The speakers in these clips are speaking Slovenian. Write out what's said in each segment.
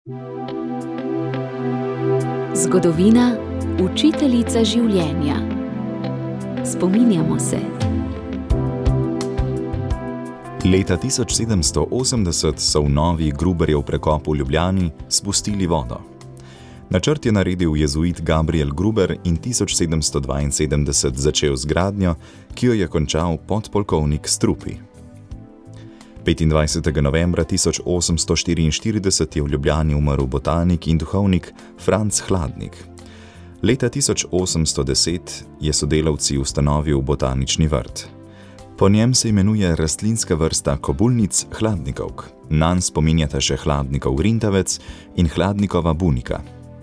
Zgodovina, učiteljica življenja. Spominjamo se. Leta 1780 so v novi Gruberjev prekop v Ljubljani spustili vodo. Načrt je naredil jezuit Gabriel Gruber in 1772 začel z gradnjo, ki jo je končal podpolkovnik Strupi. 25. novembra 1844 je v Ljubljani umrl botanik in duhovnik Franc Hladnik. Leta 1810 je sodelavci ustanovil botanični vrt. Po njem se imenuje rastlinska vrsta kobulnic hladnikovk. Nanj spominjata še hladnikov grintavec in hladnikova bunika.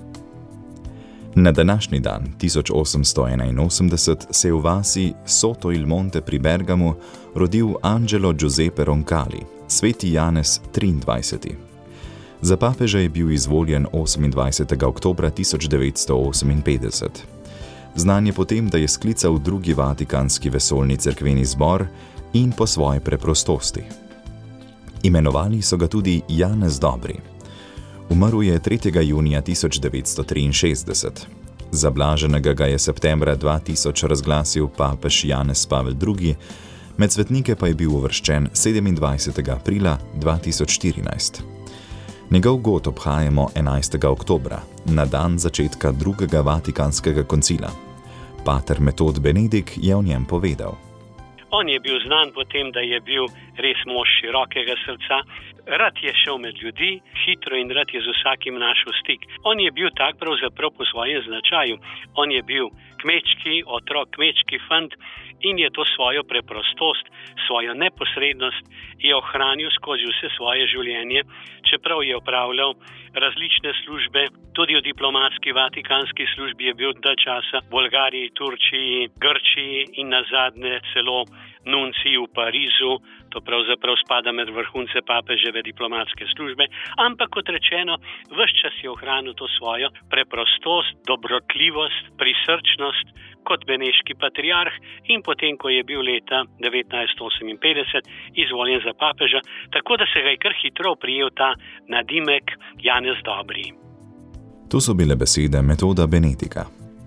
Na današnji dan, 1881, se je v vasi Soto il Monte pri Bergamu rodil Angelo Giuseppe Roncalli, sveti Janez 23. Za papeža je bil izvoljen 28. oktobra 1958. Znan je potem, da je sklical drugi vatikanski vesoljni cerkveni zbor in po svoji preprostosti. Imenovali so ga tudi Janez Dobri. Umrl je 3. junija 1963. Za blaženega ga je septembra 2000 razglasil papež Janez Pavel II., med svetnike pa je bil uvrščen 27. aprila 2014. Njegov god obhajamo 11. oktobra, na dan začetka drugega vatikanskega koncila. Pater Metod Benedik je o njem povedal. On je bil znan po tem, da je bil res mož širokega srca. Rad je šel med ljudi, hitro in rad je z vsakim našel stik. On je bil tak pravzaprav po svojem značaju. On je bil kmečki otrok, kmečki fant in je to svojo preprostost, svojo neposrednost je ohranil skozi vse svoje življenje, čeprav je opravljal različne službe, tudi v diplomatski vatikanski službi je bil dalj časa v Bolgariji, Turčiji, Grčiji in nazadnje celo nunciji v Parizu, to pravzaprav spada med vrhunce papeževe diplomatske službe, ampak kot rečeno, ves čas je ohranil to svojo preprostost, dobrotljivost, prisrčnost kot beneški patriarh in potem, ko je bil leta 1958 izvoljen za papeža, tako da se ga je kar hitro prijel ta nadimek Janez Dobri. To so bile besede Metoda Benedika.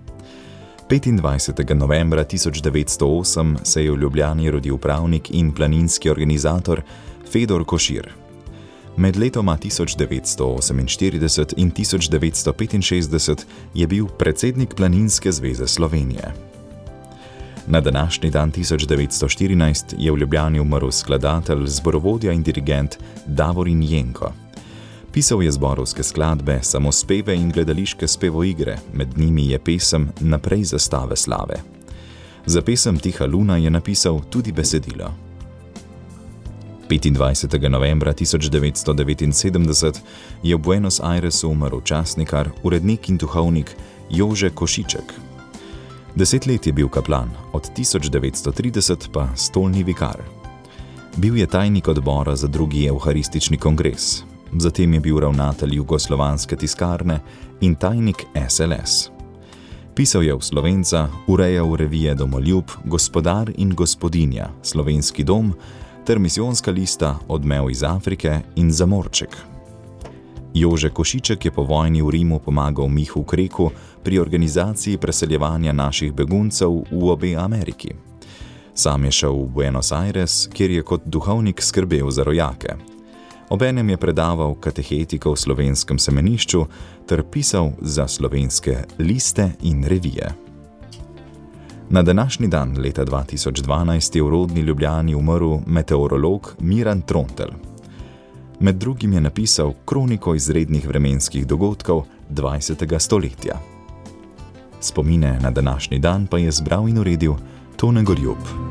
25. novembra 1908 se je v Ljubljani rodil pravnik in planinski organizator Fedor Košir. Med letoma 1948 in 1965 je bil predsednik Planinske zveze Slovenije. Na današnji dan 1914 je v Ljubljani umrl skladatelj, zborovodja in dirigent Davorin Jenko. Pisal je zborovske skladbe, samospeve in gledališke spevoigre, med njimi je pesem Naprej zastave slave. Za pesem Tiha luna je napisal tudi besedilo. 25. novembra 1979 je v Buenos Airesu umrl časnikar, urednik in duhovnik Jože Košiček. 10 let je bil kaplan, od 1930 pa stolni vikar. Bil je tajnik odbora za drugi evharistični kongres. Zatem je bil ravnatelj Jugoslovanske tiskarne in tajnik SLS. Pisal je v Slovenca, urejal revije Domoljub, Gospodar in gospodinja, Slovenski dom ter misijonska lista Odmev iz Afrike in Zamorček. Jože Košiček je po vojni v Rimu pomagal Mihu Kreku pri organizaciji preseljevanja naših beguncev v obe Ameriki. Sam je šel v Buenos Aires, kjer je kot duhovnik skrbel za rojake. Obenem je predaval katehetiko v slovenskem semenišču ter pisal za slovenske liste in revije. Na današnji dan leta 2012 je v rodni Ljubljani umrl meteorolog Miran Trontelj. Med drugim je napisal kroniko izrednih vremenskih dogodkov 20. stoletja. Spomine na današnji dan pa je zbral in uredil Tone Gorjup.